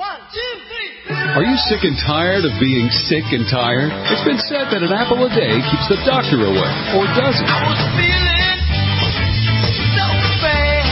Are you sick and tired of being sick and tired? It's been said that an apple a day keeps the doctor away, or does it? I was feeling so bad.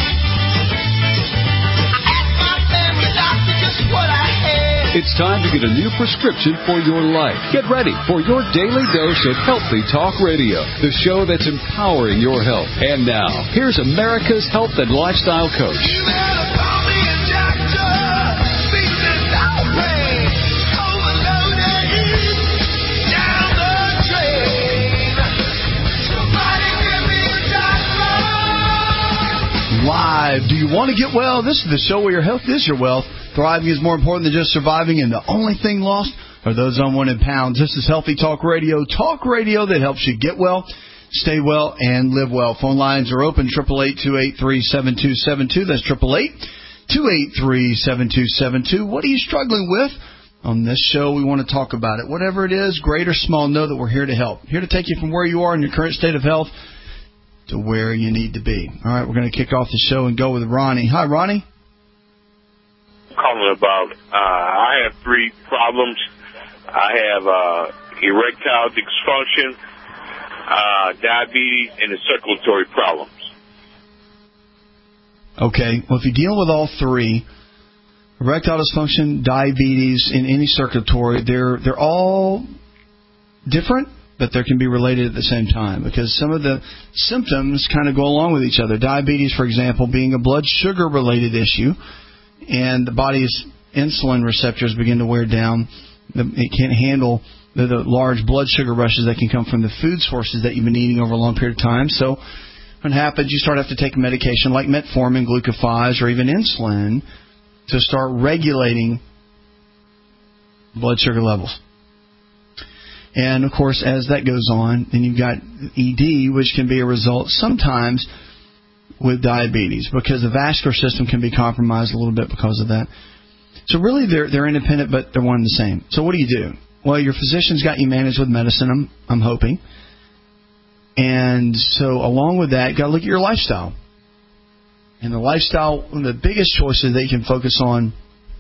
I asked my family doctor just what I had. It's time to get a new prescription for your life. Get ready for your daily dose of Healthy Talk Radio, the show that's empowering your health. And now, here's America's health and lifestyle coach. You better call me a doctor. Beat this dog pain. Overloaded. Down the drain. Somebody give me a doctor. Live. Do you want to get well? This is the show where your health is your wealth. Thriving is more important than just surviving, and the only thing lost are those unwanted pounds. This is Healthy Talk Radio that helps you get well, stay well, and live well. Phone lines are open, 888-283-7272. That's 888-283-7272. What are you struggling with? On this show, we want to talk about it. Whatever it is, great or small, know that we're here to help. Here to take you from where you are in your current state of health to where you need to be. All right, we're going to kick off the show and go with Ronnie. Hi, Ronnie. Calling about, I have three problems. I have erectile dysfunction, diabetes, and the circulatory problems. Okay, well, if you're dealing with all three, erectile dysfunction, diabetes, and any circulatory, they're all different, but they can be related at the same time because some of the symptoms kind of go along with each other. Diabetes, for example, being a blood sugar-related issue, and the body's insulin receptors begin to wear down. It can't handle the large blood sugar rushes that can come from the food sources that you've been eating over a long period of time. So what happens, you start to have to take a medication like metformin, glucophage, or even insulin to start regulating blood sugar levels. And, of course, as that goes on, then you've got ED, which can be a result sometimes with diabetes because the vascular system can be compromised a little bit because of that. So really they're independent, but they're one and the same. So what do you do? Well, your physician's got you managed with medicine, I'm hoping. And so along with that, you've got to look at your lifestyle. And the lifestyle, one of the biggest choices that you can focus on,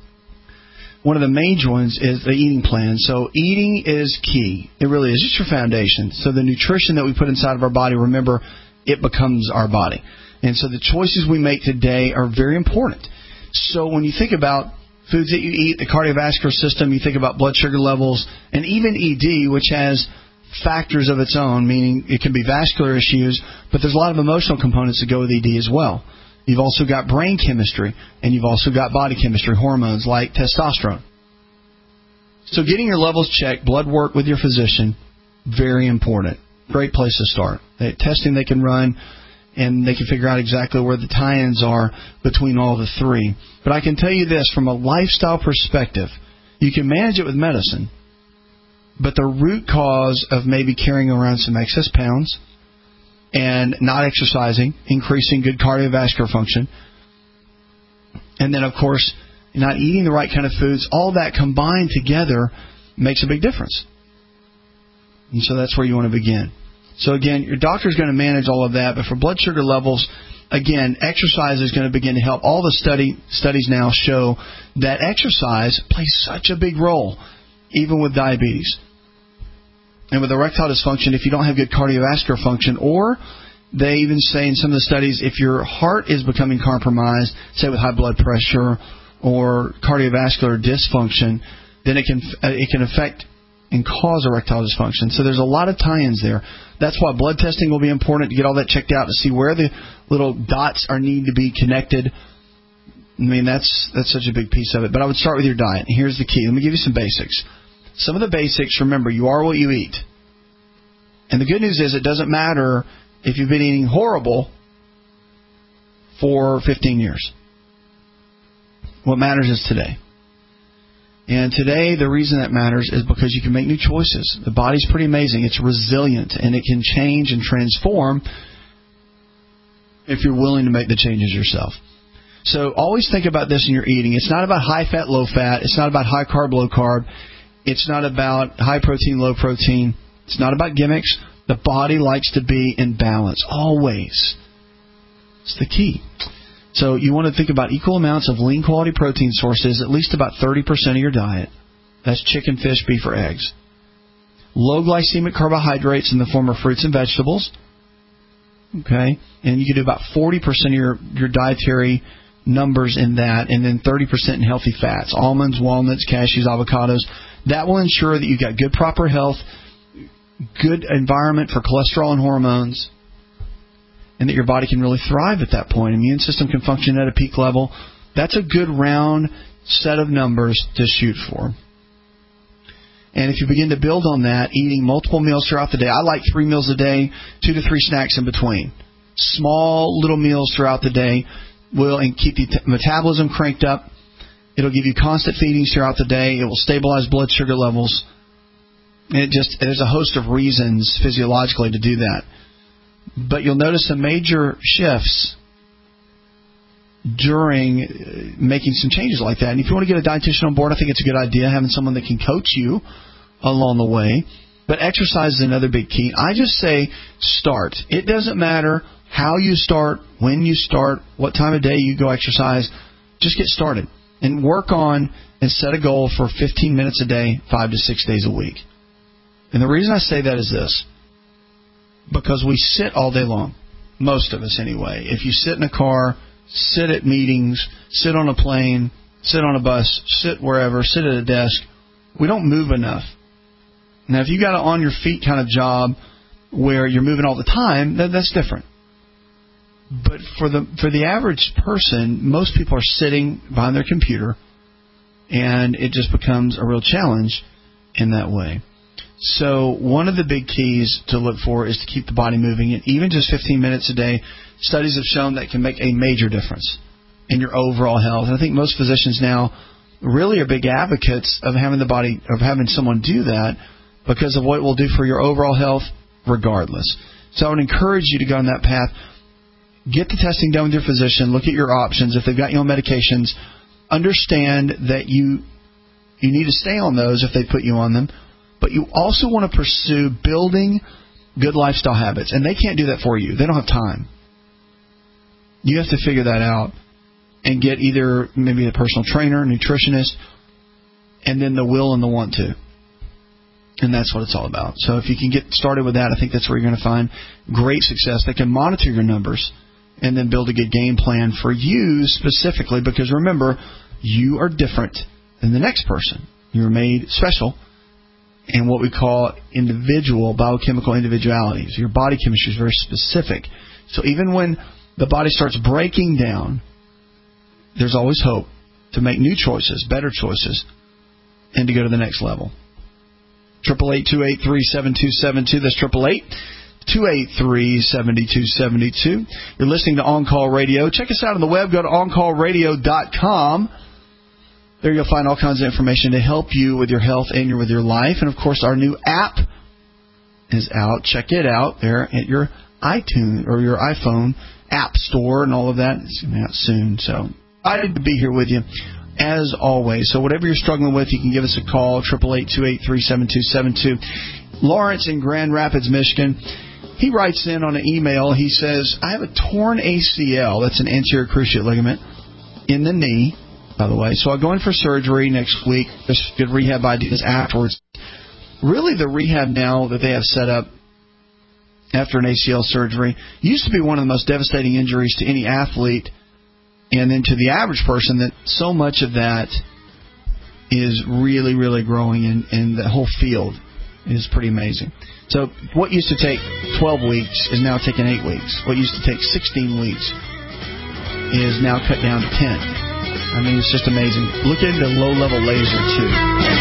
one of the major ones is the eating plan. So eating is key. It really is. It's your foundation. So the nutrition that we put inside of our body, remember, it becomes our body. And so the choices we make today are very important. So when you think about foods that you eat, the cardiovascular system, you think about blood sugar levels, and even ED, which has factors of its own, meaning it can be vascular issues, but there's a lot of emotional components that go with ED as well. You've also got brain chemistry, and you've also got body chemistry, hormones like testosterone. So getting your levels checked, blood work with your physician, very important. Great place to start. Testing they can run, and they can figure out exactly where the tie-ins are between all the three. But I can tell you this, from a lifestyle perspective, you can manage it with medicine, but the root cause of maybe carrying around some excess pounds and not exercising, increasing good cardiovascular function, and then, of course, not eating the right kind of foods, all that combined together makes a big difference. And so that's where you want to begin. So, again, your doctor's going to manage all of that. But for blood sugar levels, again, exercise is going to begin to help. All the studies now show that exercise plays such a big role, even with diabetes. And with erectile dysfunction, if you don't have good cardiovascular function, or they even say in some of the studies, if your heart is becoming compromised, say with high blood pressure or cardiovascular dysfunction, then it can affect and cause erectile dysfunction. So there's a lot of tie-ins there. That's why blood testing will be important to get all that checked out to see where the little dots need to be connected. I mean, that's such a big piece of it. But I would start with your diet. Here's the key. Let me give you some basics. Some of the basics, remember, you are what you eat. And the good news is it doesn't matter if you've been eating horrible for 15 years. What matters is today. And today, the reason that matters is because you can make new choices. The body's pretty amazing. It's resilient, and it can change and transform if you're willing to make the changes yourself. So always think about this in your eating. It's not about high fat, low fat. It's not about high carb, low carb. It's not about high protein, low protein. It's not about gimmicks. The body likes to be in balance, always. It's the key. So you want to think about equal amounts of lean quality protein sources, at least about 30% of your diet. That's chicken, fish, beef, or eggs. Low glycemic carbohydrates in the form of fruits and vegetables. Okay, and you can do about 40% of your dietary numbers in that, and then 30% in healthy fats, almonds, walnuts, cashews, avocados. That will ensure that you've got good, proper health, good environment for cholesterol and hormones, and that your body can really thrive at that point. Immune system can function at a peak level. That's a good round set of numbers to shoot for. And if you begin to build on that, eating multiple meals throughout the day, I like 3 meals a day, 2 to 3 snacks in between. Small little meals throughout the day will keep the metabolism cranked up. It'll give you constant feedings throughout the day. It will stabilize blood sugar levels. And there's a host of reasons physiologically to do that. But you'll notice some major shifts during making some changes like that. And if you want to get a dietitian on board, I think it's a good idea, having someone that can coach you along the way. But exercise is another big key. I just say start. It doesn't matter how you start, when you start, what time of day you go exercise. Just get started and work on and set a goal for 15 minutes a day, 5 to 6 days a week. And the reason I say that is this. Because we sit all day long. Most of us anyway. If you sit in a car, sit at meetings, sit on a plane, sit on a bus, sit wherever, sit at a desk, we don't move enough. Now, if you got an on-your-feet kind of job where you're moving all the time, that's different. But for the average person, most people are sitting behind their computer, and it just becomes a real challenge in that way. So one of the big keys to look for is to keep the body moving. And even just 15 minutes a day, studies have shown that can make a major difference in your overall health. And I think most physicians now really are big advocates of having someone do that because of what it will do for your overall health regardless. So I would encourage you to go on that path. Get the testing done with your physician. Look at your options. If they've got you on medications, understand that you need to stay on those if they put you on them. But you also want to pursue building good lifestyle habits. And they can't do that for you. They don't have time. You have to figure that out and get either maybe a personal trainer, nutritionist, and then the will and the want to. And that's what it's all about. So if you can get started with that, I think that's where you're going to find great success. They can monitor your numbers and then build a good game plan for you specifically. Because remember, you are different than the next person. You're made special in what we call individual biochemical individualities. Your body chemistry is very specific. So even when the body starts breaking down, there's always hope to make new choices, better choices, and to go to the next level. 888-283-7272. That's 888-283-7272. You're listening to On Call Radio. Check us out on the web. Go to OnCallRadio.com. There you'll find all kinds of information to help you with your health and with your life. And, of course, our new app is out. Check it out there at your iTunes or your iPhone app store and all of that. It's coming out soon. So excited to be here with you, as always. So whatever you're struggling with, you can give us a call, 888-283-7272. Lawrence in Grand Rapids, Michigan, he writes in on an email. He says, I have a torn ACL. That's an anterior cruciate ligament in the knee, by the way. So I'll go in for surgery next week. There's good rehab ideas afterwards. Really, the rehab now that they have set up after an ACL surgery used to be one of the most devastating injuries to any athlete, and then to the average person, that so much of that is really, really growing, and the whole field is pretty amazing. So what used to take 12 weeks is now taking 8 weeks. What used to take 16 weeks is now cut down to 10. I mean, it's just amazing. Look into low-level laser, too.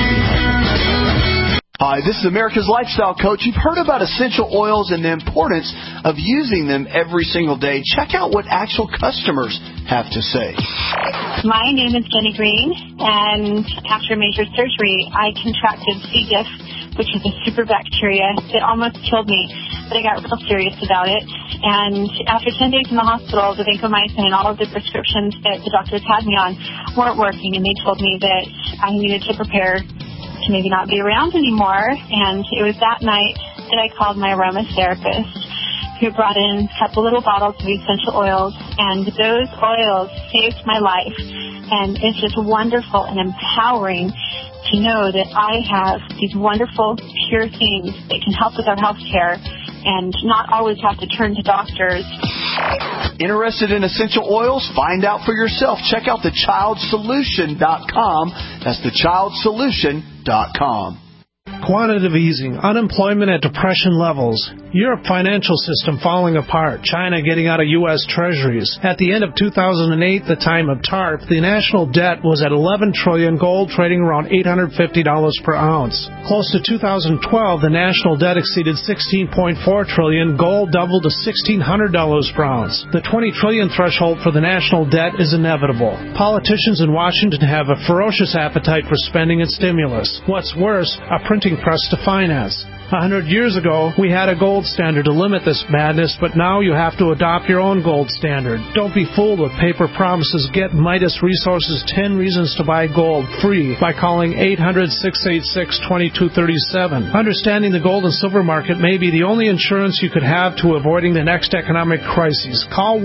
Hi, this is America's Lifestyle Coach. You've heard about essential oils and the importance of using them every single day. Check out what actual customers have to say. My name is Jenny Green, and after major surgery, I contracted C. diff, which is a super bacteria. It almost killed me, but I got real serious about it. And after 10 days in the hospital, the vancomycin and all of the prescriptions that the doctors had me on weren't working, and they told me that I needed to prepare to maybe not be around anymore. And it was that night that I called my aromatherapist, who brought in a couple little bottles of essential oils, and those oils saved my life. And it's just wonderful and empowering to know that I have these wonderful, pure things that can help with our health care and not always have to turn to doctors. Interested in essential oils? Find out for yourself. Check out thechildsolution.com. That's thechildsolution.com. Quantitative easing, unemployment at depression levels, Europe financial system falling apart, China getting out of U.S. treasuries. At the end of 2008, the time of TARP, the national debt was at $11 trillion, gold trading around $850 per ounce. Close to 2012, the national debt exceeded $16.4 trillion, gold doubled to $1,600 per ounce. The $20 trillion threshold for the national debt is inevitable. Politicians in Washington have a ferocious appetite for spending and stimulus. What's worse, a printing press to finance. 100 years ago, we had a gold standard to limit this madness, but now you have to adopt your own gold standard. Don't be fooled with paper promises. Get Midas Resources 10 Reasons to Buy Gold free by calling 800-686-2237. Understanding the gold and silver market may be the only insurance you could have to avoiding the next economic crisis. Call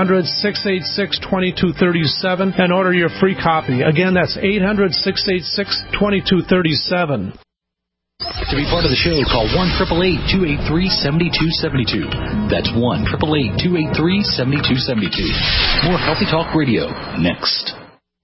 1-800-686-2237 and order your free copy. Again, that's 800-686-2237. To be part of the show, call 1-888-283-7272. That's 1-888-283-7272. More Healthy Talk Radio next.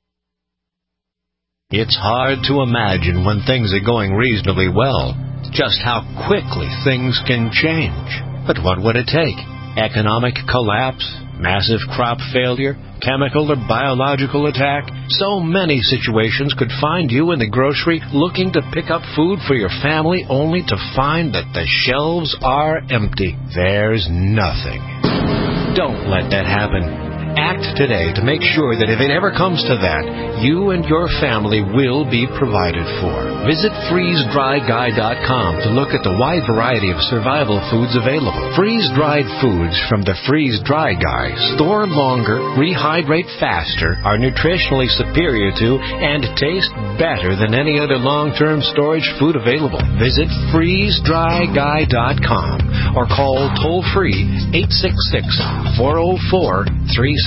It's hard to imagine when things are going reasonably well just how quickly things can change. But what would it take? Economic collapse? Massive crop failure? Chemical or biological attack? So many situations could find you in the grocery looking to pick up food for your family only to find that the shelves are empty. There's nothing. Don't let that happen. Act today to make sure that if it ever comes to that, you and your family will be provided for. Visit freezedryguy.com to look at the wide variety of survival foods available. Freeze-dried foods from the Freeze Dry Guy store longer, rehydrate faster, are nutritionally superior to, and taste better than any other long-term storage food available. Visit freezedryguy.com or call toll-free 866-404-3663.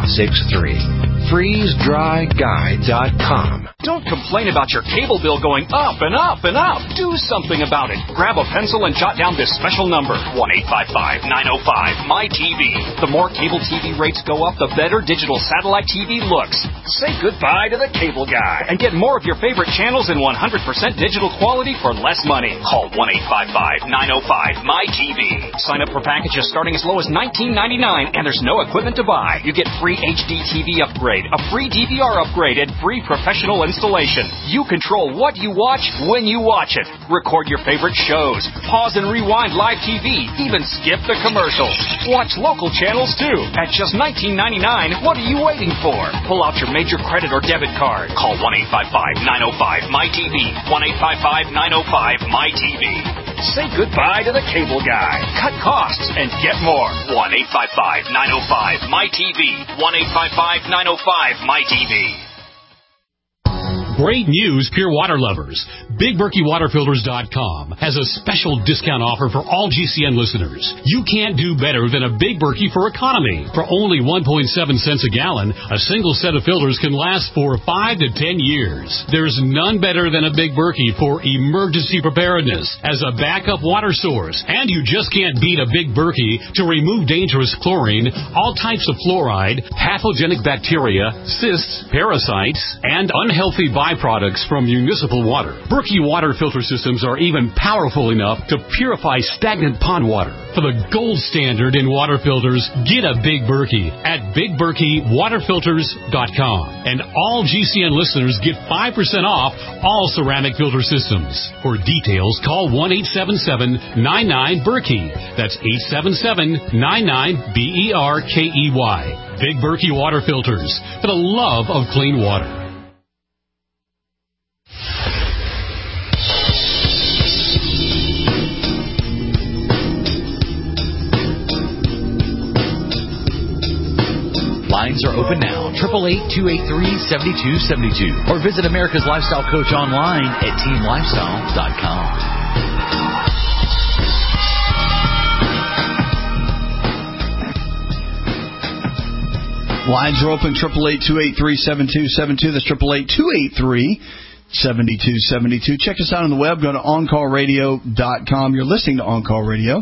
FreezeDryGuy.com. Don't complain about your cable bill going up and up and up. Do something about it. Grab a pencil and jot down this special number, 1-855-905-MY-TV. The more cable TV rates go up, the better digital satellite TV looks. Say goodbye to the cable guy and get more of your favorite channels in 100% digital quality for less money. Call 1-855-905-MY-TV. Sign up for packages starting as low as $19.99, and there's no equipment to buy. You get free HD TV upgrade, a free DVR upgrade, and free professional installation. You control what you watch when you watch it. Record your favorite shows. Pause and rewind live TV. Even skip the commercials. Watch local channels too. At just $19.99, what are you waiting for? Pull out your major credit or debit card. Call 1-855-905-MY-TV. 1-855-905-MY-TV. Say goodbye to the cable guy. Cut costs and get more. 1-855-905-MY-TV. 1-855-905-MY-TV. Great news, pure water lovers. BigBerkeyWaterFilters.com has a special discount offer for all GCN listeners. You can't do better than a Big Berkey for economy. For only 1.7 cents a gallon, a single set of filters can last for 5 to 10 years. There's none better than a Big Berkey for emergency preparedness as a backup water source. And you just can't beat a Big Berkey to remove dangerous chlorine, all types of fluoride, pathogenic bacteria, cysts, parasites, and unhealthy byproducts from municipal water. Berkey water filter systems are even powerful enough to purify stagnant pond water. For the gold standard in water filters, get a Big Berkey at BigBerkeyWaterFilters.com. And all GCN listeners get 5% off all ceramic filter systems. For details, call 1-877-99-BERKEY. That's 877-99-BERKEY. Big Berkey Water Filters, for the love of clean water. Lines are open now, 888-283-7272. Or visit America's Lifestyle Coach online at teamlifestyle.com. Lines are open, 888-283-7272. That's 888-283-7272. Check us out on the web. Go to OnCallRadio.com. You're listening to On Call Radio.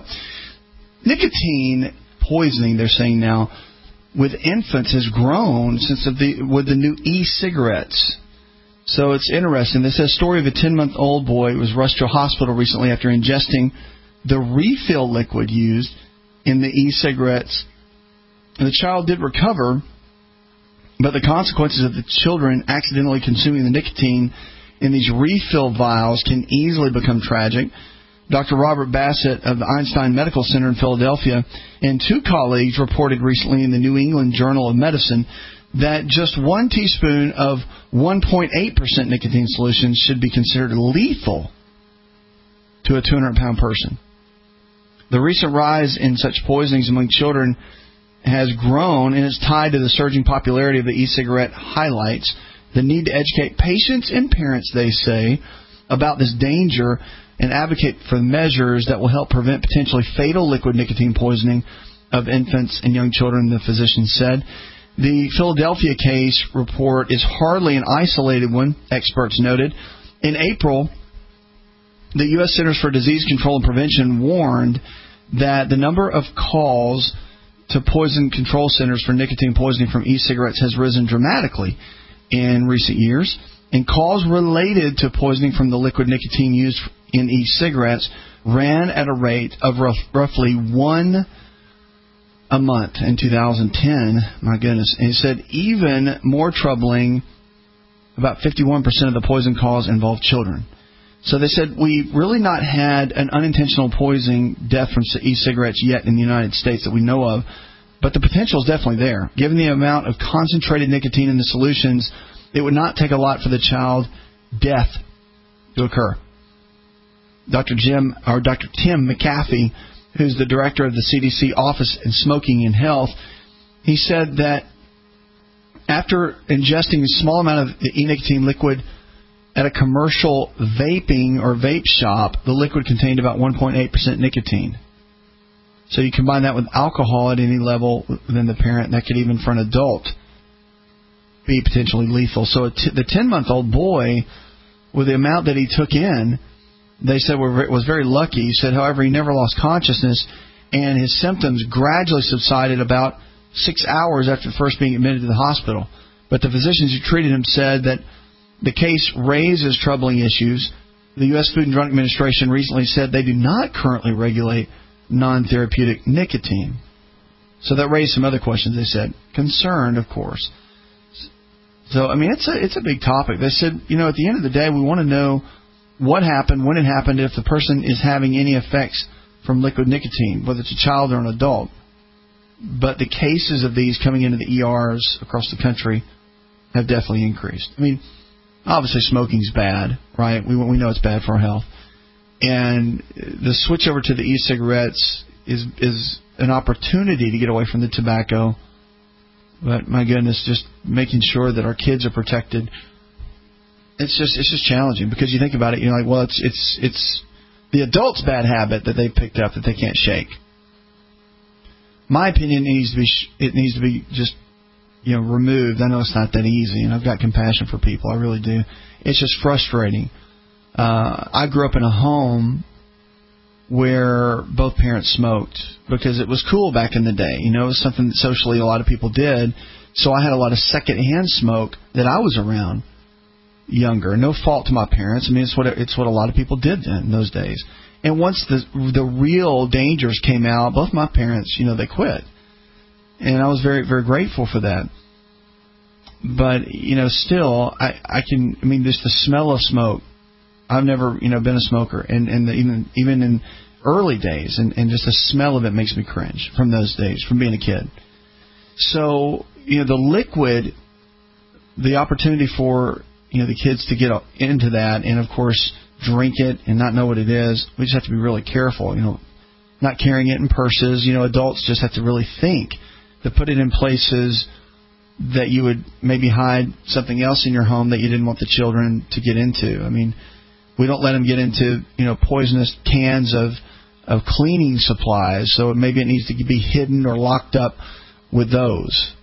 Nicotine poisoning, they're saying now, with infants has grown since with the new e-cigarettes. So it's interesting. This is a story of a 10-month-old boy who was rushed to a hospital recently after ingesting the refill liquid used in the e-cigarettes. And the child did recover, but the consequences of the children accidentally consuming the nicotine in these refill vials can easily become tragic. Dr. Robert Bassett of the Einstein Medical Center in Philadelphia and two colleagues reported recently in the New England Journal of Medicine that just 1 teaspoon of 1.8% nicotine solution should be considered lethal to a 200-pound person. The recent rise in such poisonings among children has grown and is tied to the surging popularity of the e-cigarette highlights the need to educate patients and parents, they say, about this danger and advocate for measures that will help prevent potentially fatal liquid nicotine poisoning of infants and young children, the physician said. The Philadelphia case report is hardly an isolated one, experts noted. In April, the U.S. Centers for Disease Control and Prevention warned that the number of calls to poison control centers for nicotine poisoning from e-cigarettes has risen dramatically in recent years, and calls related to poisoning from the liquid nicotine used in e-cigarettes ran at a rate of roughly 1 a month in 2010. My goodness. And he said even more troubling, about 51% of the poison calls involved children. So they said we've really not had an unintentional poisoning death from e-cigarettes yet in the United States that we know of, but the potential is definitely there. Given the amount of concentrated nicotine in the solutions, it would not take a lot for the child death to occur. Dr. Tim McAfee, who's the director of the CDC Office in Smoking and Health, he said that after ingesting a small amount of the e-nicotine liquid at a commercial vaping or vape shop, the liquid contained about 1.8% nicotine. So you combine that with alcohol at any level within the parent, that could even for an adult be potentially lethal. So the 10-month-old boy, with the amount that he took in, they said was very lucky. He said, however, he never lost consciousness, and his symptoms gradually subsided about 6 hours after first being admitted to the hospital. But the physicians who treated him said that the case raises troubling issues. The U.S. Food and Drug Administration recently said they do not currently regulate non-therapeutic nicotine. So that raised some other questions, they said. Concerned, of course. So, I mean, it's a big topic. They said, at the end of the day, we want to know what happened, when it happened, if the person is having any effects from liquid nicotine, whether it's a child or an adult. But the cases of these coming into the ERs across the country have definitely increased. I mean, obviously smoking's bad, right? We know it's bad for our health. And the switch over to the e-cigarettes is an opportunity to get away from the tobacco. But my goodness, just making sure that our kids are protected. It's just challenging because you think about it, you're like, well, it's the adult's bad habit that they picked up that they can't shake. My opinion it needs to be just removed. I know it's not that easy, and I've got compassion for people. I really do. It's just frustrating. I grew up in a home where both parents smoked because it was cool back in the day. It was something that socially a lot of people did. So I had a lot of secondhand smoke that I was around younger. No fault to my parents. I mean, it's what a lot of people did in those days. And once the real dangers came out, both my parents, they quit. And I was very, very grateful for that. But, still, just the smell of smoke. I've never, been a smoker, and even in early days, and just the smell of it makes me cringe from those days, from being a kid. So, the liquid, the opportunity for, the kids to get into that and, of course, drink it and not know what it is, we just have to be really careful, not carrying it in purses. Adults just have to really think to put it in places that you would maybe hide something else in your home that you didn't want the children to get into. I mean, we don't let them get into, poisonous cans of cleaning supplies, so maybe it needs to be hidden or locked up with those.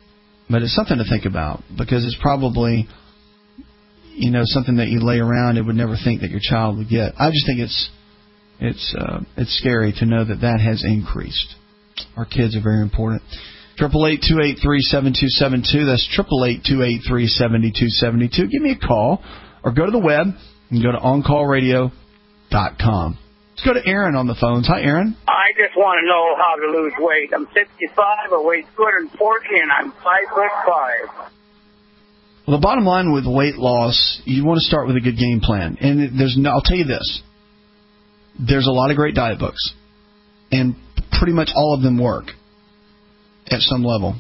But it's something to think about, because it's probably, something that you lay around and would never think that your child would get. I just think it's scary to know that has increased. Our kids are very important. 888-283-7272. That's 888-283-7272. Give me a call or go to the web and go to OnCallRadio.com. Let's go to Aaron on the phones. Hi, Aaron. I just want to know how to lose weight. I'm 65, I weigh 240, and I'm 5'5". Well, the bottom line with weight loss, you want to start with a good game plan. And I'll tell you this. There's a lot of great diet books, and pretty much all of them work at some level.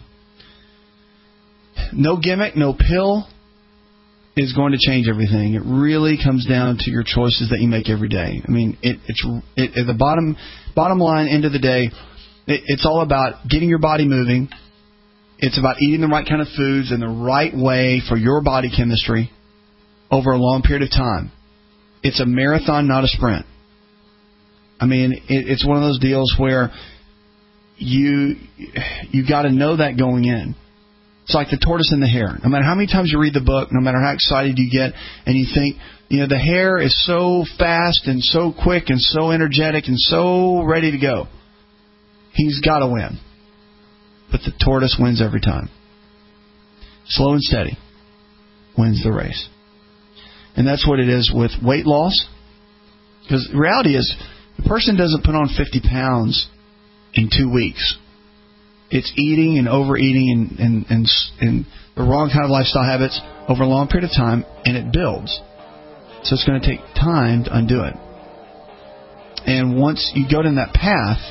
No gimmick, no pill is going to change everything. It really comes down to your choices that you make every day. I mean, at the bottom line, end of the day, it's all about getting your body moving. It's about eating the right kind of foods in the right way for your body chemistry over a long period of time. It's a marathon, not a sprint. I mean, it's one of those deals where you got to know that going in. It's like the tortoise and the hare. No matter how many times you read the book, no matter how excited you get, and you think, the hare is so fast and so quick and so energetic and so ready to go. He's got to win. But the tortoise wins every time. Slow and steady wins the race. And that's what it is with weight loss. Because the reality is, the person doesn't put on 50 pounds in 2 weeks. It's eating and overeating and the wrong kind of lifestyle habits over a long period of time, and it builds. So it's going to take time to undo it. And once you go down that path,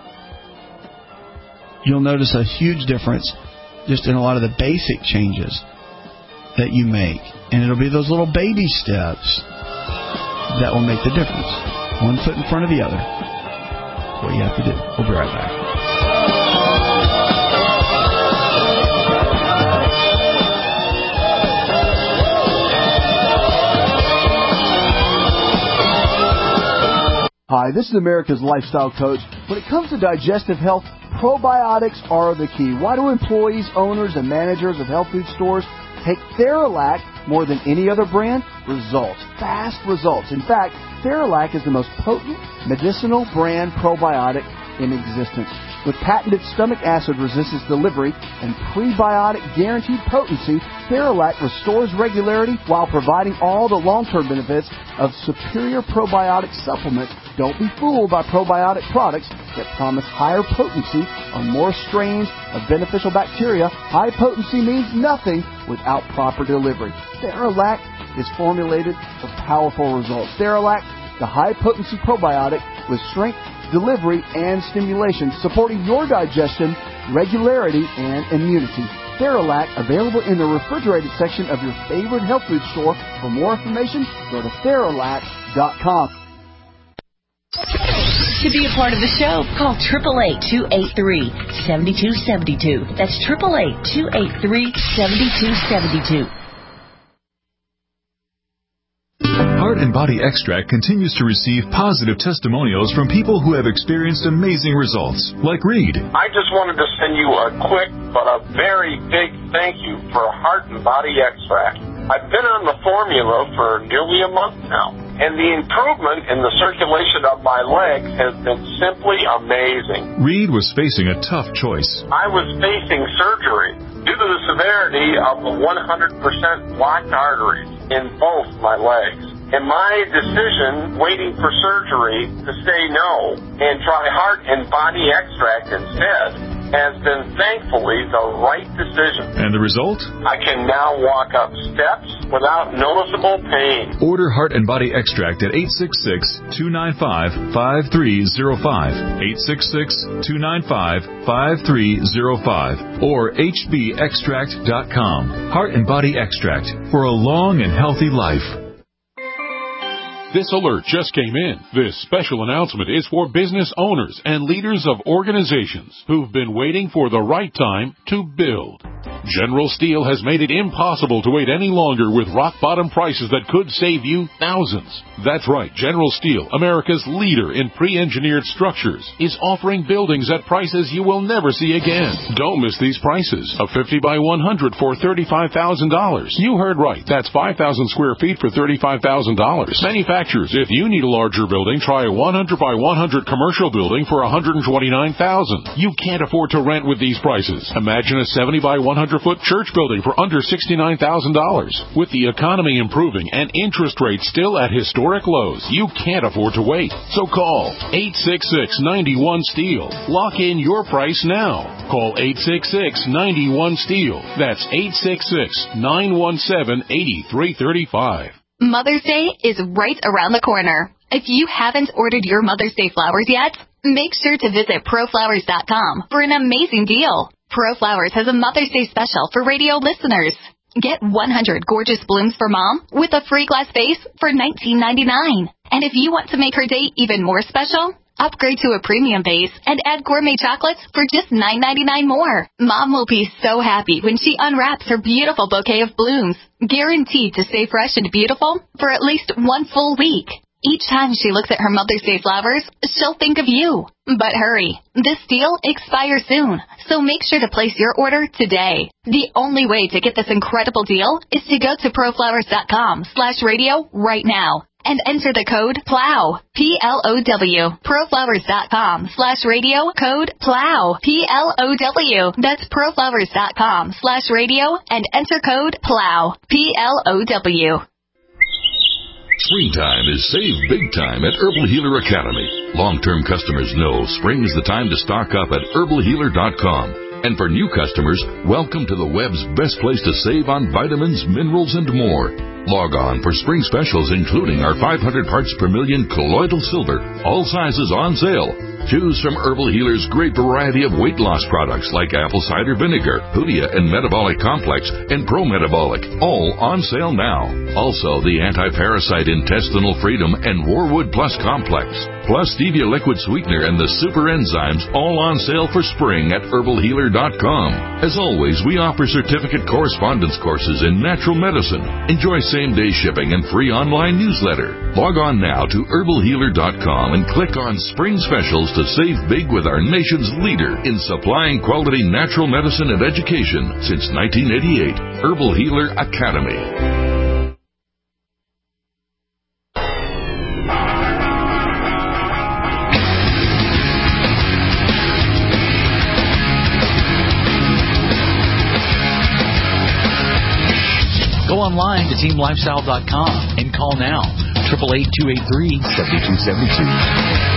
you'll notice a huge difference just in a lot of the basic changes that you make. And it'll be those little baby steps that will make the difference. One foot in front of the other. That's what you have to do. We'll be right back. Hi, this is America's Lifestyle Coach. When it comes to digestive health, probiotics are the key. Why do employees, owners, and managers of health food stores take Theralac more than any other brand? Results. Fast results. In fact, Theralac is the most potent medicinal brand probiotic in existence. With patented stomach acid resistance delivery and prebiotic guaranteed potency, Theralac restores regularity while providing all the long-term benefits of superior probiotic supplements. Don't be fooled by probiotic products that promise higher potency on more strains of beneficial bacteria. High potency means nothing without proper delivery. Theralac is formulated for powerful results. Theralac, the high-potency probiotic with strength, delivery, and stimulation, supporting your digestion, regularity, and immunity. Theralac, available in the refrigerated section of your favorite health food store. For more information, go to Theralac.com. To be a part of the show, call 888-283-7272. That's 888-283-7272. Heart and Body Extract continues to receive positive testimonials from people who have experienced amazing results, like Reed. I just wanted to send you a quick but a very big thank you for Heart and Body Extract. I've been on the formula for nearly a month now, and the improvement in the circulation of my legs has been simply amazing. Reed was facing a tough choice. I was facing surgery due to the severity of the 100% blocked arteries in both my legs. And my decision, waiting for surgery, to say no and try Heart and Body Extract instead, has been thankfully the right decision. And the result? I can now walk up steps without noticeable pain. Order Heart and Body Extract at 866-295-5305, 866-295-5305, or hbextract.com. Heart and Body Extract for a long and healthy life. This alert just came in. This special announcement is for business owners and leaders of organizations who've been waiting for the right time to build. General Steel has made it impossible to wait any longer with rock-bottom prices that could save you thousands. That's right, General Steel, America's leader in pre-engineered structures, is offering buildings at prices you will never see again. Don't miss these prices. A 50 by 100 for $35,000. You heard right. That's 5,000 square feet for $35,000. Manufacturers, if you need a larger building, try a 100 by 100 commercial building for $129,000. You can't afford to rent with these prices. Imagine a 70 by 100-foot church building for under $69,000. With the economy improving and interest rates still at historic lows, you can't afford to wait. So call 866-91-STEEL. Lock in your price now. Call 866-91-STEEL. That's 866-917-8335. Mother's Day is right around the corner. If you haven't ordered your Mother's Day flowers yet, make sure to visit ProFlowers.com for an amazing deal. ProFlowers has a Mother's Day special for radio listeners. Get 100 gorgeous blooms for Mom with a free glass vase for $19.99. And if you want to make her day even more special, upgrade to a premium vase and add gourmet chocolates for just $9.99 more. Mom will be so happy when she unwraps her beautiful bouquet of blooms, guaranteed to stay fresh and beautiful for at least one full week. Each time she looks at her Mother's Day flowers, she'll think of you. But hurry, this deal expires soon, so make sure to place your order today. The only way to get this incredible deal is to go to proflowers.com/radio right now and enter the code PLOW, P-L-O-W, proflowers.com/radio, code PLOW, P-L-O-W. That's proflowers.com/radio and enter code PLOW, P-L-O-W. Springtime is save big time at Herbal Healer Academy. Long-term customers know spring is the time to stock up at herbalhealer.com. And for new customers, welcome to the web's best place to save on vitamins, minerals, and more. Log on for spring specials, including our 500 parts per million colloidal silver, all sizes on sale. Choose from Herbal Healer's great variety of weight loss products like apple cider vinegar, Hoodia and Metabolic Complex, and Pro Metabolic, all on sale now. Also, the Anti-Parasite Intestinal Freedom and Warwood Plus Complex, plus Stevia Liquid Sweetener and the Super Enzymes, all on sale for spring at herbalhealer.com. As always, we offer certificate correspondence courses in natural medicine. Enjoy same-day shipping and free online newsletter. Log on now to herbalhealer.com and click on Spring Specials to save big with our nation's leader in supplying quality natural medicine and education since 1988, Herbal Healer Academy. Go online to teamlifestyle.com and call now, 888-283-7272.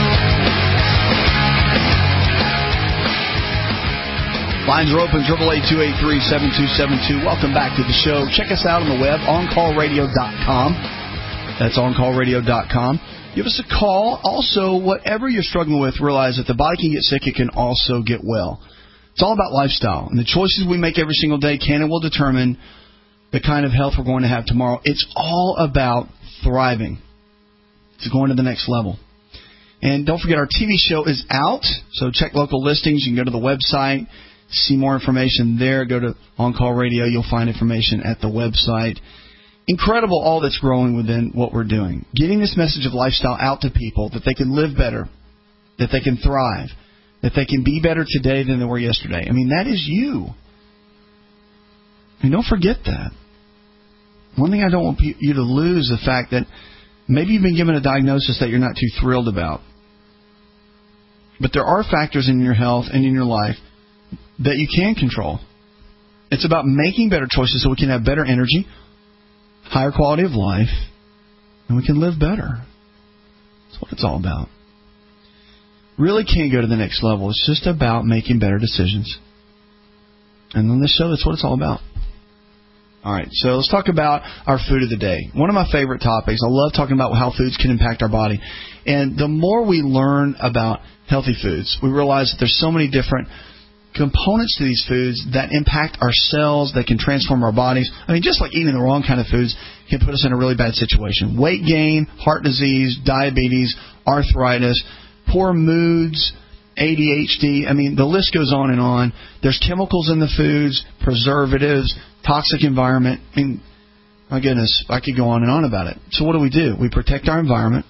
Lines are open, 888-283-7272. Welcome back to the show. Check us out on the web, oncallradio.com. That's oncallradio.com. Give us a call. Also, whatever you're struggling with, realize that the body can get sick. It can also get well. It's all about lifestyle. And the choices we make every single day can and will determine the kind of health we're going to have tomorrow. It's all about thriving. It's going to the next level. And don't forget, our TV show is out, so check local listings. You can go to the website, see more information there. Go to On Call Radio. You'll find information at the website. Incredible all that's growing within what we're doing. Getting this message of lifestyle out to people, that they can live better, that they can thrive, that they can be better today than they were yesterday. I mean, that is you. And don't forget that. One thing I don't want you to lose the fact that maybe you've been given a diagnosis that you're not too thrilled about. But there are factors in your health and in your life that you can control. It's about making better choices so we can have better energy, higher quality of life, and we can live better. That's what it's all about. Really can't go to the next level. It's just about making better decisions. And on this show, that's what it's all about. All right, so let's talk about our food of the day. One of my favorite topics. I love talking about how foods can impact our body. And the more we learn about healthy foods, we realize that there's so many different components to these foods that impact our cells, that can transform our bodies. I mean, just like eating the wrong kind of foods can put us in a really bad situation. Weight gain, heart disease, diabetes, arthritis, poor moods, ADHD. I mean, the list goes on and on. There's chemicals in the foods, preservatives, toxic environment. I mean, my goodness, I could go on and on about it. So what do? We protect our environment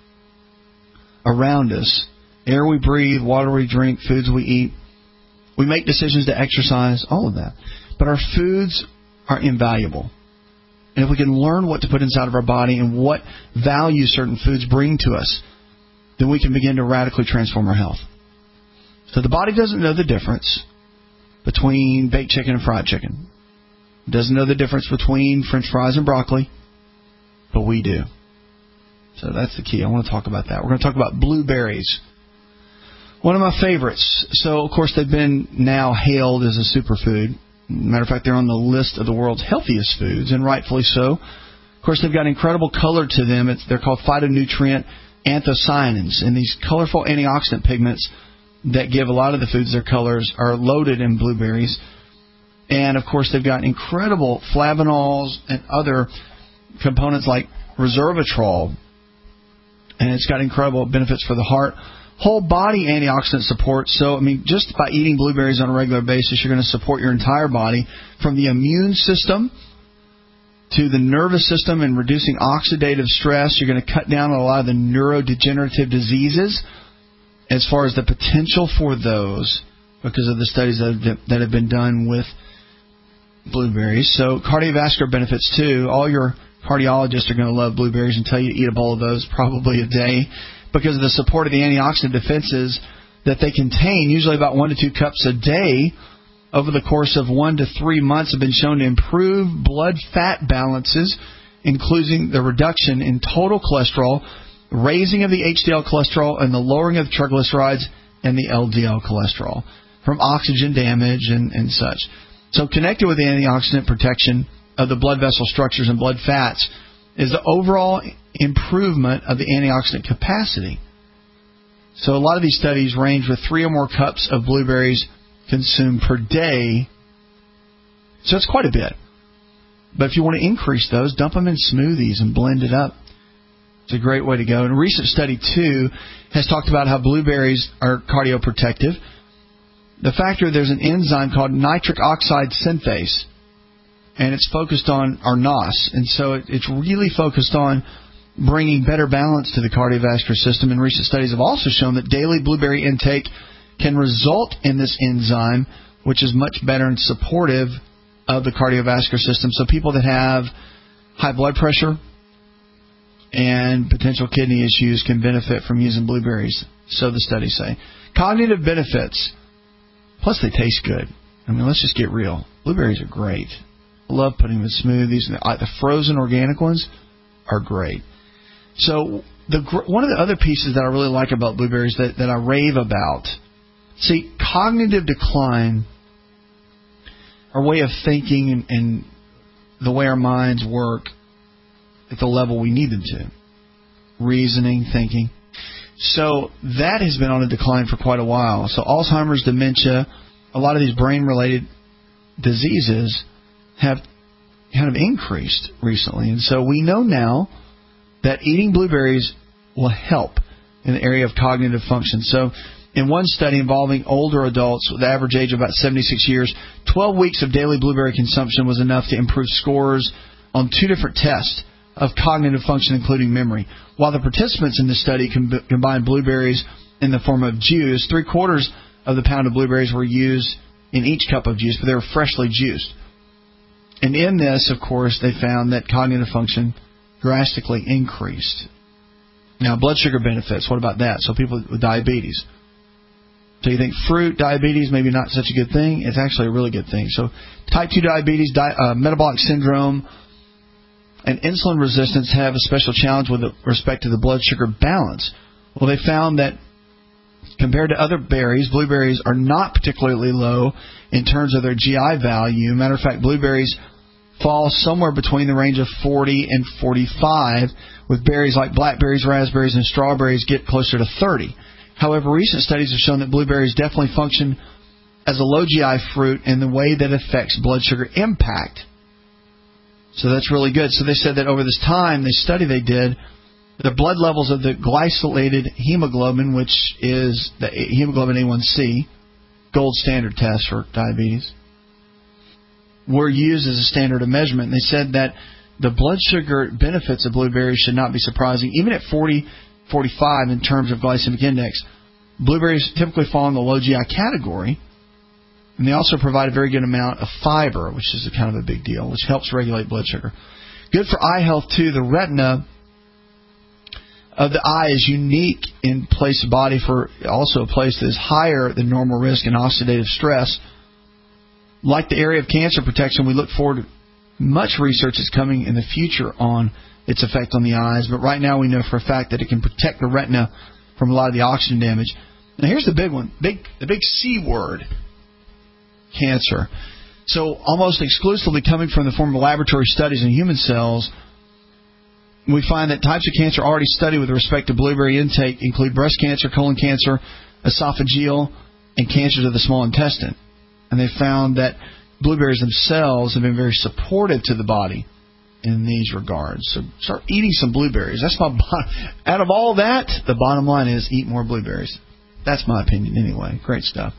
around us, air we breathe, water we drink, foods we eat. We make decisions to exercise, all of that. But our foods are invaluable. And if we can learn what to put inside of our body and what value certain foods bring to us, then we can begin to radically transform our health. So the body doesn't know the difference between baked chicken and fried chicken. It doesn't know the difference between French fries and broccoli, but we do. So that's the key. I want to talk about that. We're going to talk about blueberries. One of my favorites. So, of course, they've been now hailed as a superfood. Matter of fact, they're on the list of the world's healthiest foods, and rightfully so. Of course, they've got incredible color to them. They're called phytonutrient anthocyanins, and these colorful antioxidant pigments that give a lot of the foods their colors are loaded in blueberries. And, of course, they've got incredible flavonols and other components like resveratrol. And it's got incredible benefits for the heart. Whole body antioxidant support. So, I mean, just by eating blueberries on a regular basis, you're going to support your entire body from the immune system to the nervous system and reducing oxidative stress. You're going to cut down on a lot of the neurodegenerative diseases as far as the potential for those because of the studies that have been done with blueberries. So cardiovascular benefits too. All your cardiologists are going to love blueberries and tell you to eat a bowl of those probably a day because of the support of the antioxidant defenses that they contain. Usually about 1 to 2 cups a day over the course of 1 to 3 months have been shown to improve blood fat balances, including the reduction in total cholesterol, raising of the HDL cholesterol, and the lowering of triglycerides and the LDL cholesterol from oxygen damage and such. So connected with the antioxidant protection of the blood vessel structures and blood fats is the overall improvement of the antioxidant capacity. So a lot of these studies range with 3 or more cups of blueberries consumed per day. So it's quite a bit. But if you want to increase those, dump them in smoothies and blend it up. It's a great way to go. And a recent study, too, has talked about how blueberries are cardioprotective. The factor, there's an enzyme called nitric oxide synthase, and it's focused on our NOS. And so it's really focused on bringing better balance to the cardiovascular system. And recent studies have also shown that daily blueberry intake can result in this enzyme, which is much better and supportive of the cardiovascular system. So people that have high blood pressure and potential kidney issues can benefit from using blueberries, so the studies say. Cognitive benefits, plus they taste good. I mean, let's just get real. Blueberries are great. I love putting them in smoothies. The frozen organic ones are great. So one of the other pieces that I really like about blueberries that I rave about, see, cognitive decline, our way of thinking and the way our minds work at the level we need them to. Reasoning, thinking. So that has been on a decline for quite a while. So Alzheimer's, dementia, a lot of these brain-related diseases have kind of increased recently. And so we know now that eating blueberries will help in the area of cognitive function. So in one study involving older adults with an average age of about 76 years, 12 weeks of daily blueberry consumption was enough to improve scores on 2 different tests of cognitive function, including memory. While the participants in the study combined blueberries in the form of juice, 3/4 of the pound of blueberries were used in each cup of juice, but they were freshly juiced. And in this, of course, they found that cognitive function drastically increased. Now, blood sugar benefits, what about that? So people with diabetes. So you think fruit, diabetes, maybe not such a good thing? It's actually a really good thing. So type 2 diabetes, metabolic syndrome, and insulin resistance have a special challenge with respect to the blood sugar balance. Well, they found that compared to other berries, blueberries are not particularly low in terms of their GI value. Matter of fact, blueberries fall somewhere between the range of 40 and 45, with berries like blackberries, raspberries, and strawberries get closer to 30. However, recent studies have shown that blueberries definitely function as a low GI fruit in the way that affects blood sugar impact. So that's really good. So they said that over this time, this study they did, the blood levels of the glycosylated hemoglobin, which is the hemoglobin A1C, gold standard test for diabetes, were used as a standard of measurement. And they said that the blood sugar benefits of blueberries should not be surprising. Even at 40, 45 in terms of glycemic index, blueberries typically fall in the low GI category. And they also provide a very good amount of fiber, which is kind of a big deal, which helps regulate blood sugar. Good for eye health, too. The retina of the eye is unique in place of body for also a place that is higher than normal risk in oxidative stress. Like the area of cancer protection, we look forward to much research is coming in the future on its effect on the eyes. But right now we know for a fact that it can protect the retina from a lot of the oxygen damage. Now here's the big one, the big C word, cancer. So almost exclusively coming from the form of laboratory studies in human cells, we find that types of cancer already studied with respect to blueberry intake include breast cancer, colon cancer, esophageal, and cancers of the small intestine. And they found that blueberries themselves have been very supportive to the body in these regards. So start eating some blueberries. That's my out of all that, the bottom line is eat more blueberries. That's my opinion anyway. Great stuff.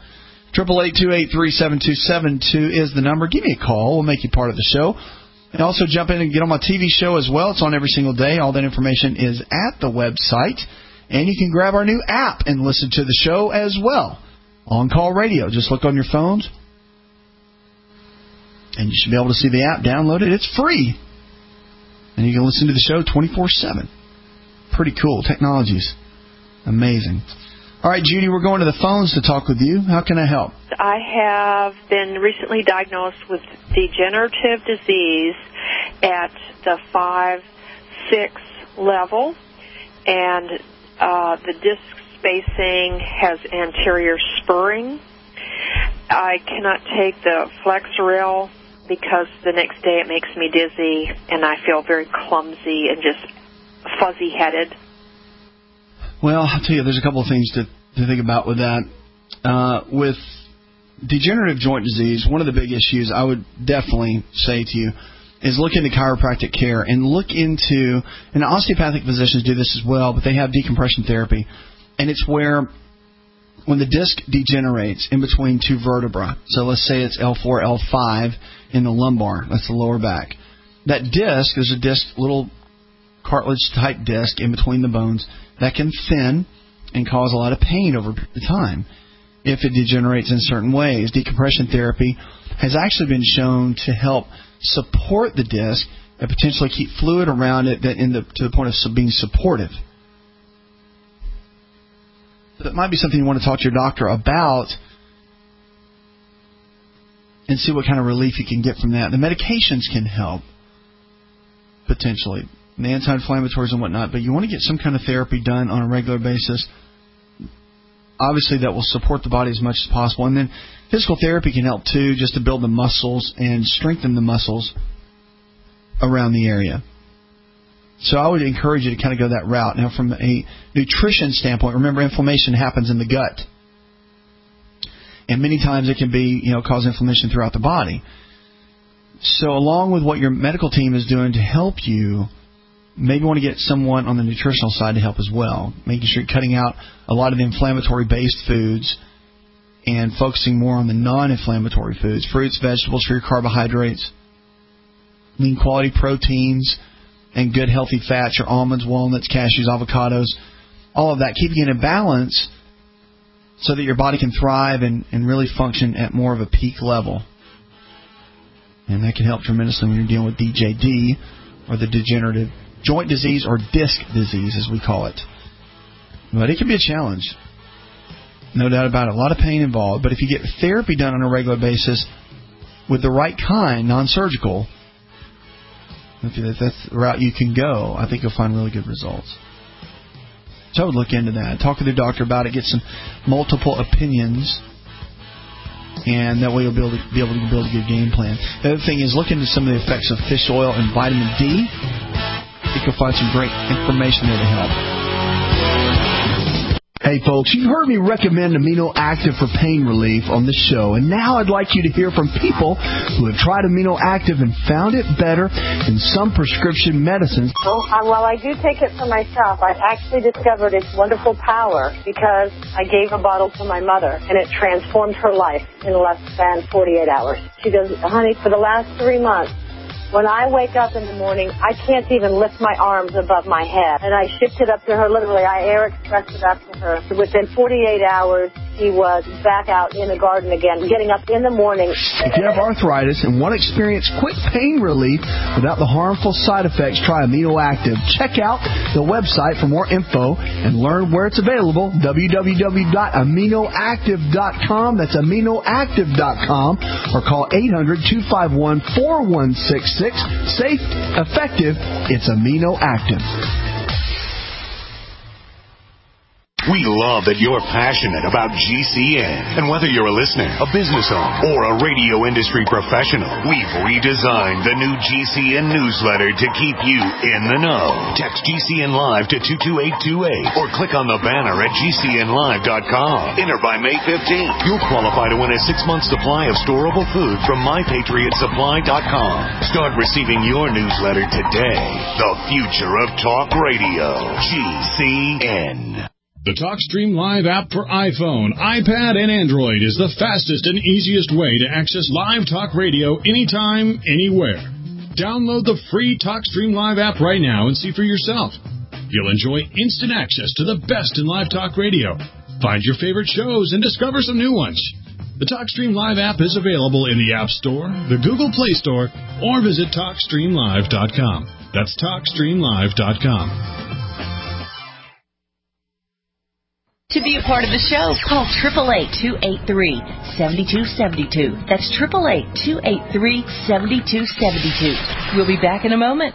888-283-7272 is the number. Give me a call. We'll make you part of the show. And also jump in and get on my TV show as well. It's on every single day. All that information is at the website. And you can grab our new app and listen to the show as well. On Call Radio. Just look on your phones. And you should be able to see the app. Download it. It's free. And you can listen to the show 24/7. Pretty cool. Technology's amazing. All right, Judy, we're going to the phones to talk with you. How can I help? I have been recently diagnosed with degenerative disease at the 5-6 level, and the disc spacing has anterior spurring. I cannot take the Flexeril because the next day it makes me dizzy, and I feel very clumsy and just fuzzy-headed. Well, I'll tell you, there's a couple of things to think about with that. With degenerative joint disease, one of the big issues I would definitely say to you is look into chiropractic care and look into, and osteopathic physicians do this as well, but they have decompression therapy. And it's where when the disc degenerates in between two vertebrae, so let's say it's L4, L5 in the lumbar, that's the lower back. That disc, there's a disc, little cartilage-type disc in between the bones that can thin and cause a lot of pain over the time if it degenerates in certain ways. Decompression therapy has actually been shown to help support the disc and potentially keep fluid around it to the point of being supportive. That might be something you want to talk to your doctor about and see what kind of relief you can get from that. The medications can help, potentially, the anti-inflammatories and whatnot, but you want to get some kind of therapy done on a regular basis. Obviously, that will support the body as much as possible. And then physical therapy can help, too, just to build the muscles and strengthen the muscles around the area. So I would encourage you to kind of go that route. Now, from a nutrition standpoint, remember, inflammation happens in the gut. And many times it can be, cause inflammation throughout the body. So along with what your medical team is doing to help you, maybe want to get someone on the nutritional side to help as well, making sure you're cutting out a lot of the inflammatory-based foods and focusing more on the non-inflammatory foods, fruits, vegetables for your carbohydrates, lean quality proteins, and good healthy fats, your almonds, walnuts, cashews, avocados, all of that, keeping it in balance so that your body can thrive and really function at more of a peak level. And that can help tremendously when you're dealing with DJD, or the degenerative joint disease, or disc disease, as we call it. But it can be a challenge. No doubt about it. A lot of pain involved. But if you get therapy done on a regular basis with the right kind, non-surgical, if that's the route you can go, I think you'll find really good results. So I would look into that. Talk with your doctor about it. Get some multiple opinions. And that way you'll be able to build a good game plan. The other thing is look into some of the effects of fish oil and vitamin D. I think you'll find some great information there to help. Hey folks, you've heard me recommend Amino Active for pain relief on the show, and now I'd like you to hear from people who have tried Amino Active and found it better than some prescription medicines. While I do take it for myself, I actually discovered its wonderful power because I gave a bottle to my mother, and it transformed her life in less than 48 hours. She goes, honey, for the last 3 months, when I wake up in the morning, I can't even lift my arms above my head. And I shipped it up to her, literally. I air expressed it up to her. Within 48 hours, she was back out in the garden again, getting up in the morning. If you have arthritis and want to experience quick pain relief without the harmful side effects, try Amino Active. Check out the website for more info and learn where it's available, www.aminoactive.com. That's aminoactive.com, or call 800-251-4166. Safe, effective, it's Amino Active. We love that you're passionate about GCN. And whether you're a listener, a business owner, or a radio industry professional, we've redesigned the new GCN newsletter to keep you in the know. Text GCN Live to 22828 or click on the banner at GCNlive.com. Enter by May 15th. You'll qualify to win a 6-month supply of storable food from MyPatriotSupply.com. Start receiving your newsletter today. The future of talk radio. GCN. The TalkStream Live app for iPhone, iPad, and Android is the fastest and easiest way to access live talk radio anytime, anywhere. Download the free TalkStream Live app right now and see for yourself. You'll enjoy instant access to the best in live talk radio. Find your favorite shows and discover some new ones. The TalkStream Live app is available in the App Store, the Google Play Store, or visit TalkStreamLive.com. That's TalkStreamLive.com. To be a part of the show, call 888-283-7272. That's 888-283-7272. We'll be back in a moment.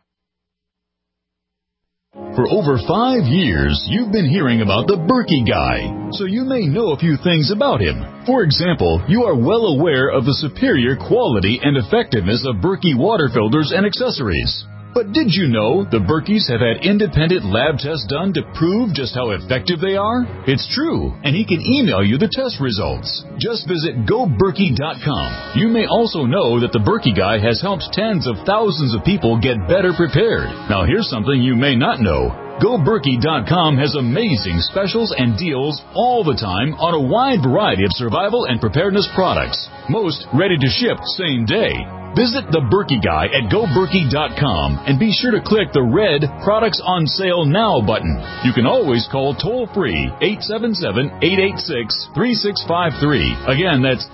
For over 5 years, you've been hearing about the Berkey Guy, so you may know a few things about him. For example, you are well aware of the superior quality and effectiveness of Berkey water filters and accessories. But did you know the Berkeys have had independent lab tests done to prove just how effective they are? It's true, and he can email you the test results. Just visit GoBerkey.com. You may also know that the Berkey Guy has helped tens of thousands of people get better prepared. Now here's something you may not know. GoBerkey.com has amazing specials and deals all the time on a wide variety of survival and preparedness products. Most ready to ship same day. Visit the Berkey Guy at GoBerkey.com and be sure to click the red Products on Sale Now button. You can always call toll-free 877-886-3653. Again, that's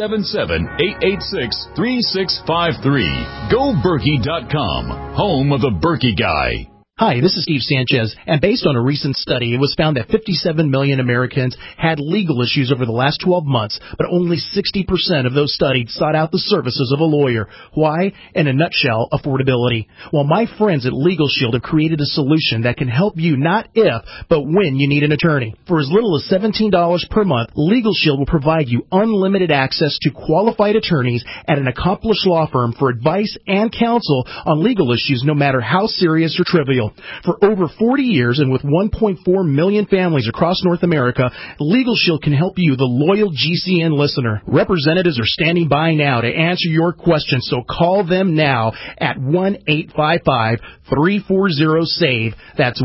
877-886-3653. GoBerkey.com, home of the Berkey Guy. Hi, this is Steve Sanchez, and based on a recent study, it was found that 57 million Americans had legal issues over the last 12 months, but only 60% of those studied sought out the services of a lawyer. Why? In a nutshell, affordability. Well, my friends at Legal Shield have created a solution that can help you not if, but when you need an attorney. For as little as $17 per month, Legal Shield will provide you unlimited access to qualified attorneys at an accomplished law firm for advice and counsel on legal issues, no matter how serious or trivial. For over 40 years and with 1.4 million families across North America, Legal Shield can help you, the loyal GCN listener. Representatives are standing by now to answer your questions, so call them now at 1-855-340-SAVE. That's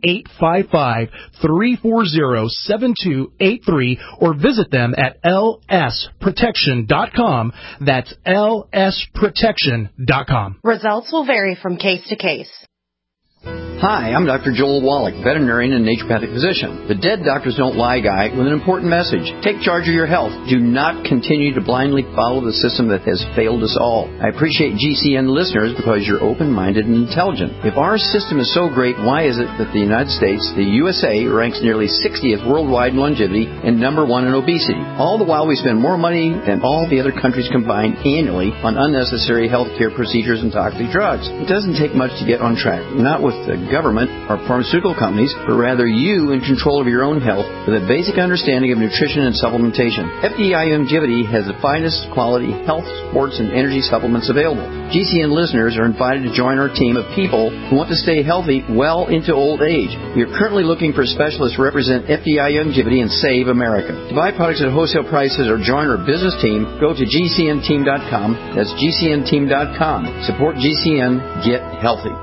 1-855-340-7283, or visit them at lsprotection.com. That's lsprotection.com. Results will vary from case to case. Hi, I'm Dr. Joel Wallach, veterinarian and naturopathic physician. The Dead Doctors Don't Lie guy with an important message. Take charge of your health. Do not continue to blindly follow the system that has failed us all. I appreciate GCN listeners because you're open-minded and intelligent. If our system is so great, why is it that the United States, the USA, ranks nearly 60th worldwide in longevity and number 1 in obesity? All the while we spend more money than all the other countries combined annually on unnecessary health care procedures and toxic drugs. It doesn't take much to get on track. Not with the government or pharmaceutical companies, but rather you in control of your own health with a basic understanding of nutrition and supplementation. FDI Longevity has the finest quality health, sports, and energy supplements available. GCN listeners are invited to join our team of people who want to stay healthy well into old age. We are currently looking for specialists to represent FDI Longevity and Save America. To buy products at wholesale prices or join our business team, go to GCNteam.com. That's GCNteam.com. Support GCN. Get healthy.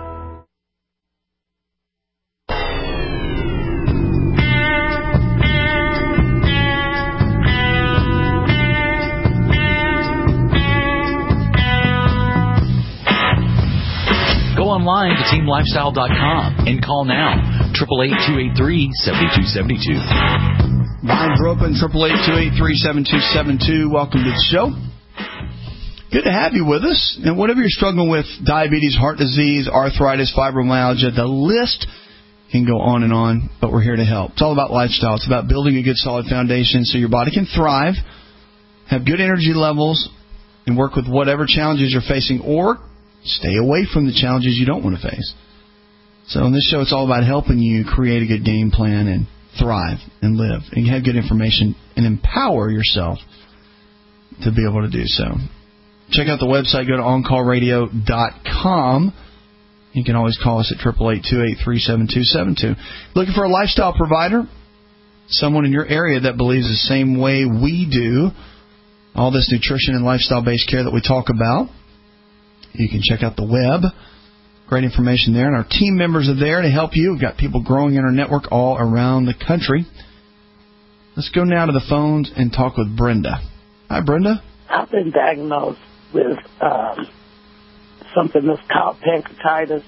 Go online to teamlifestyle.com and call now. 888-283-7272. Lines are open, 888-283-7272. Welcome to the show. Good to have you with us. And whatever you're struggling with, diabetes, heart disease, arthritis, fibromyalgia, the list can go on and on, but we're here to help. It's all about lifestyle. It's about building a good, solid foundation so your body can thrive, have good energy levels, and work with whatever challenges you're facing, or stay away from the challenges you don't want to face. So in this show, it's all about helping you create a good game plan and thrive and live and have good information and empower yourself to be able to do so. Check out the website. Go to OnCallRadio.com. You can always call us at 888-283-7272. Looking for a lifestyle provider? Someone in your area that believes the same way we do. All this nutrition and lifestyle-based care that we talk about. You can check out the web. Great information there. And our team members are there to help you. We've got people growing in our network all around the country. Let's go now to the phones and talk with Brenda. Hi, Brenda. I've been diagnosed with something that's called pancreatitis,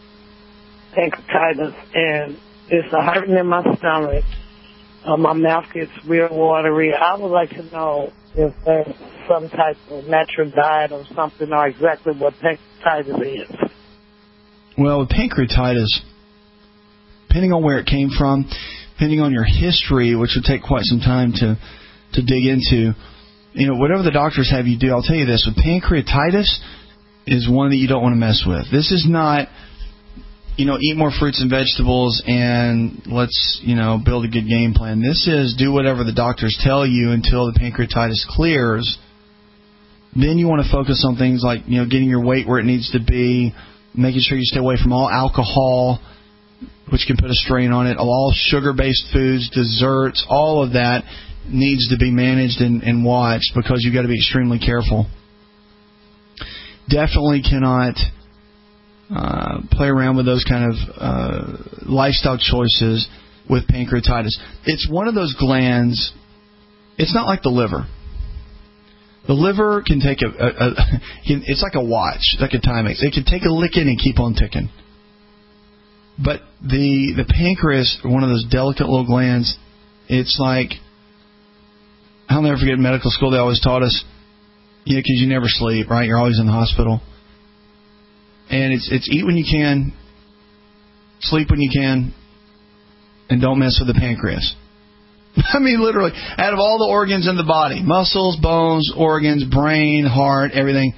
and it's a hurting in my stomach. My mouth gets real watery. I would like to know if there's some type of natural diet or something, or exactly what pancreatitis is. Well, with pancreatitis, depending on where it came from, depending on your history, which would take quite some time to dig into, whatever the doctors have you do, I'll tell you this, with pancreatitis is one that you don't want to mess with. This is not, eat more fruits and vegetables and let's, build a good game plan. This is do whatever the doctors tell you until the pancreatitis clears. Then you want to focus on things like, getting your weight where it needs to be, making sure you stay away from all alcohol, which can put a strain on it, all sugar-based foods, desserts, all of that needs to be managed and watched because you've got to be extremely careful. Definitely cannot play around with those kind of lifestyle choices with pancreatitis. It's one of those glands, it's not like the liver. The liver can take it's like a watch, like a Timex. It can take a licking and keep on ticking. But the pancreas, one of those delicate little glands, it's like, I'll never forget in medical school, they always taught us, because you never sleep, right? You're always in the hospital. And it's eat when you can, sleep when you can, and don't mess with the pancreas. I mean, literally, out of all the organs in the body, muscles, bones, organs, brain, heart, everything,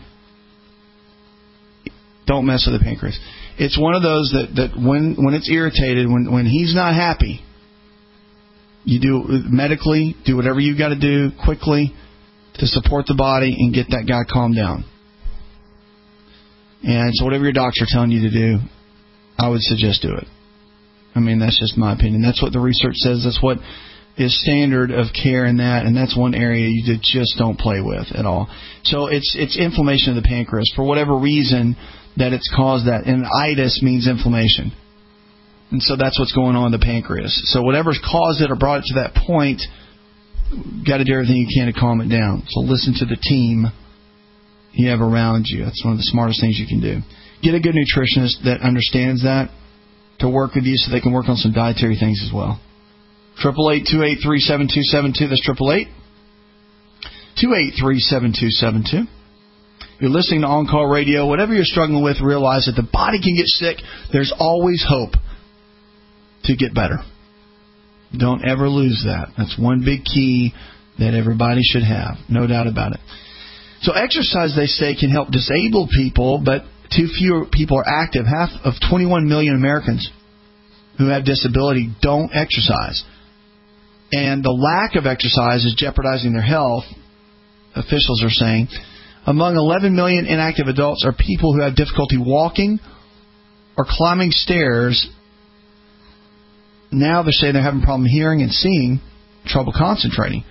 don't mess with the pancreas. It's one of those that when it's irritated, when he's not happy, you do medically, do whatever you've got to do quickly to support the body and get that guy calmed down. And so whatever your doctor's telling you to do, I would suggest do it. I mean, that's just my opinion. That's what the research says. That's what is standard of care in that, and that's one area you just don't play with at all. So it's inflammation of the pancreas. For whatever reason that it's caused that, and itis means inflammation. And so that's what's going on in the pancreas. So whatever's caused it or brought it to that point, got to do everything you can to calm it down. So listen to the team you have around you. That's one of the smartest things you can do. Get a good nutritionist that understands that to work with you so they can work on some dietary things as well. 888-283-7272. That's 888-283-7272. You're listening to On Call Radio. Whatever you're struggling with, realize that the body can get sick. There's always hope to get better. Don't ever lose that. That's one big key that everybody should have. No doubt about it. So exercise, they say, can help disable people, but too few people are active. Half of 21 million Americans who have disability don't exercise. And the lack of exercise is jeopardizing their health, officials are saying. Among 11 million inactive adults are people who have difficulty walking or climbing stairs. Now they're saying they're having problem hearing and seeing, trouble concentrating.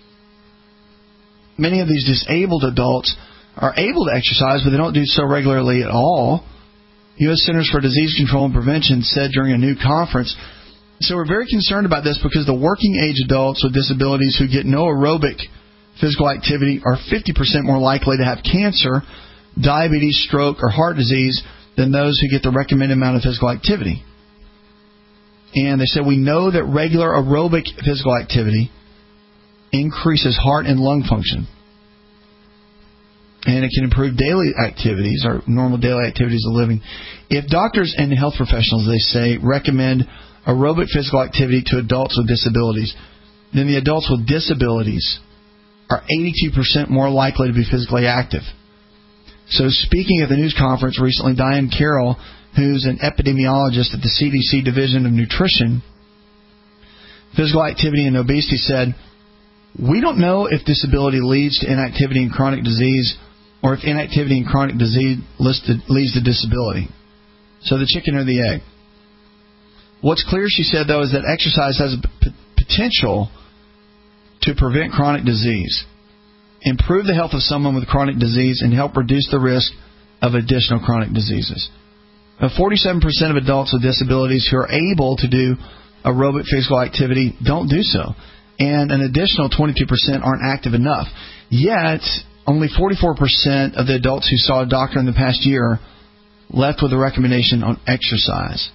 Many of these disabled adults are able to exercise, but they don't do so regularly at all. U.S. Centers for Disease Control and Prevention said during a new conference. So we're very concerned about this because the working age adults with disabilities who get no aerobic physical activity are 50% more likely to have cancer, diabetes, stroke, or heart disease than those who get the recommended amount of physical activity. And they said we know that regular aerobic physical activity increases heart and lung function. And it can improve daily activities, or normal daily activities of living. If doctors and health professionals, they say, recommend aerobic physical activity to adults with disabilities, then the adults with disabilities are 82% more likely to be physically active. So speaking at the news conference recently, Diane Carroll, who's an epidemiologist at the CDC Division of Nutrition, Physical Activity and Obesity, said, we don't know if disability leads to inactivity and chronic disease or if inactivity and chronic disease leads to disability. So the chicken or the egg. What's clear, she said, though, is that exercise has a potential to prevent chronic disease, improve the health of someone with chronic disease, and help reduce the risk of additional chronic diseases. 47% of adults with disabilities who are able to do aerobic physical activity don't do so, and an additional 22% aren't active enough. Yet, only 44% of the adults who saw a doctor in the past year left with a recommendation on exercise.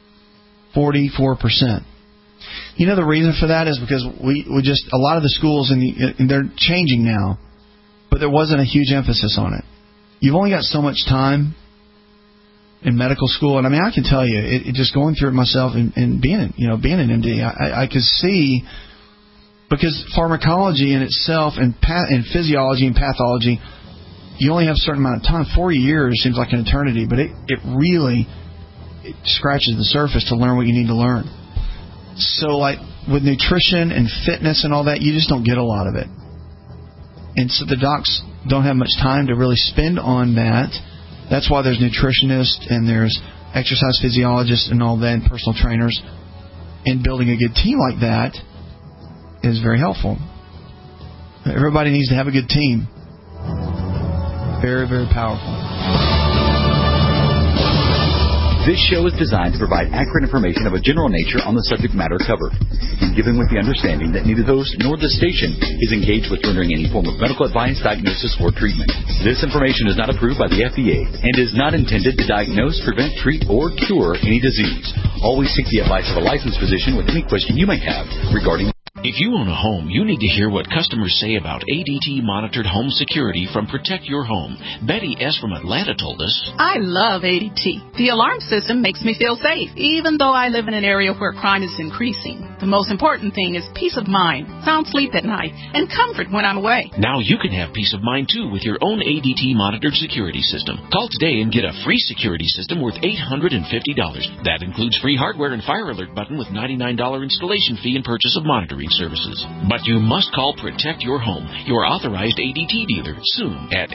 44%. You know the reason for that is because we just, a lot of the schools, and they're changing now, but there wasn't a huge emphasis on it. You've only got so much time in medical school, and I mean, I can tell you, it just going through it myself and being an MD, I could see, because pharmacology in itself and physiology and pathology, you only have a certain amount of time. 4 years seems like an eternity, but it really scratches the surface to learn what you need to learn. So like with nutrition and fitness and all that, you just don't get a lot of it. And so the docs don't have much time to really spend on that. That's why there's nutritionists and there's exercise physiologists and all that, and personal trainers. And building a good team like that is very helpful. Everybody needs to have a good team. Very, very powerful. This show is designed to provide accurate information of a general nature on the subject matter covered, and given with the understanding that neither the host nor the station is engaged with rendering any form of medical advice, diagnosis, or treatment. This information is not approved by the FDA and is not intended to diagnose, prevent, treat, or cure any disease. Always seek the advice of a licensed physician with any question you may have regarding. If you own a home, you need to hear what customers say about ADT monitored home security from Protect Your Home. Betty S. from Atlanta told us, I love ADT. The alarm system makes me feel safe, even though I live in an area where crime is increasing. The most important thing is peace of mind, sound sleep at night, and comfort when I'm away. Now you can have peace of mind, too, with your own ADT monitored security system. Call today and get a free security system worth $850. That includes free hardware and fire alert button with $99 installation fee and purchase of monitoring services. But you must call Protect Your Home, your authorized ADT dealer, soon at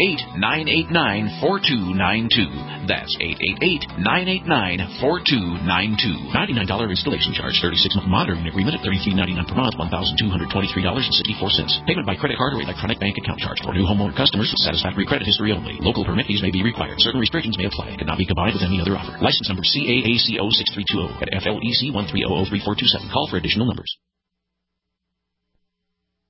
888-989-4292. That's 888-989-4292. $99 installation charge, 36-month monitoring agreement at $33.99 per month, $1,223.64. Payment by credit card or electronic bank account charge. For new homeowner customers with satisfactory credit history only. Local permit fees may be required. Certain restrictions may apply. Cannot be combined with any other offer. License number CAACO 6320 at FLEC 1300347. Call for additional numbers.